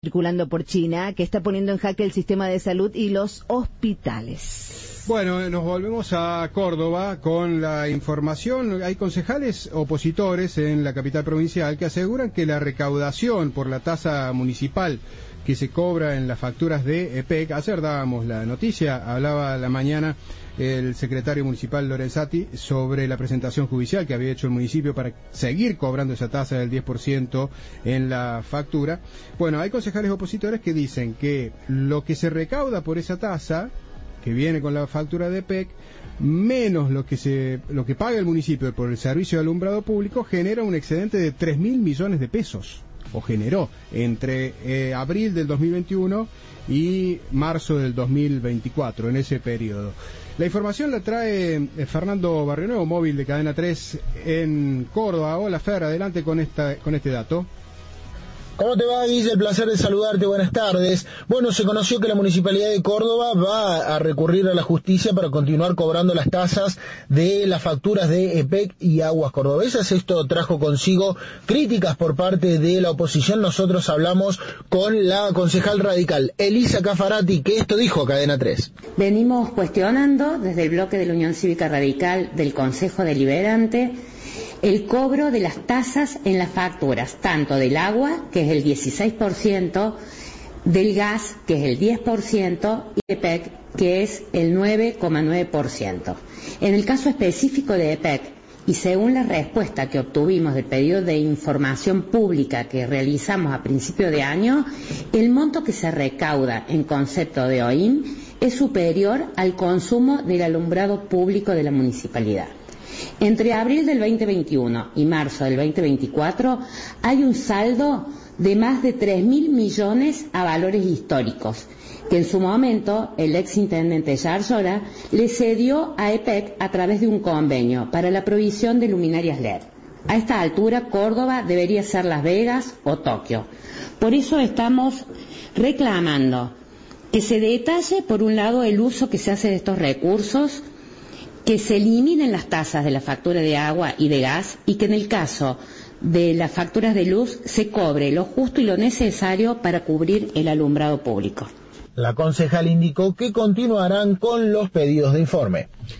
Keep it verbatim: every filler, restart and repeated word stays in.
circulando por China, que está poniendo en jaque el sistema de salud y los hospitales. Bueno, nos volvemos a Córdoba con la información. Hay concejales opositores en la capital provincial que aseguran que la recaudación por la tasa municipal que se cobra en las facturas de E P E C, ayer dábamos la noticia, hablaba a la mañana el secretario municipal Lorenzati sobre la presentación judicial que había hecho el municipio para seguir cobrando esa tasa del diez por ciento en la factura. Bueno, hay concejales opositores que dicen que lo que se recauda por esa tasa, que viene con la factura de E P E C, menos lo que se lo que paga el municipio por el servicio de alumbrado público, genera un excedente de tres mil millones de pesos, o generó entre eh, abril del dos mil veintiuno y marzo del dos mil veinticuatro, en ese periodo. La información la trae eh, Fernando Barrionuevo, móvil de Cadena tres en Córdoba. Hola Fer, adelante con esta con este dato. ¿Cómo te va, Guille? El placer de saludarte, buenas tardes. Bueno, se conoció que la Municipalidad de Córdoba va a recurrir a la justicia para continuar cobrando las tasas de las facturas de E P E C y Aguas Cordobesas. Esto trajo consigo críticas por parte de la oposición. Nosotros hablamos con la concejal radical Elisa Cafarati, que esto dijo a Cadena tres. Venimos cuestionando desde el bloque de la Unión Cívica Radical del Consejo Deliberante el cobro de las tasas en las facturas, tanto del agua, que es el dieciséis por ciento, del gas, que es el diez por ciento, y de E P E C, que es el nueve coma nueve por ciento. En el caso específico de E P E C, y según la respuesta que obtuvimos del pedido de información pública que realizamos a principio de año, el monto que se recauda en concepto de O I M es superior al consumo del alumbrado público de la municipalidad. Entre abril del veinte veintiuno y marzo del veinte veinticuatro hay un saldo de más de tres mil millones a valores históricos, que en su momento el ex intendente Yarlora le cedió a E P E C a través de un convenio para la provisión de luminarias L E D. A esta altura Córdoba debería ser Las Vegas o Tokio. Por eso estamos reclamando que se detalle, por un lado, el uso que se hace de estos recursos, que se eliminen las tasas de la factura de agua y de gas, y que en el caso de las facturas de luz se cobre lo justo y lo necesario para cubrir el alumbrado público. La concejal indicó que continuarán con los pedidos de informe.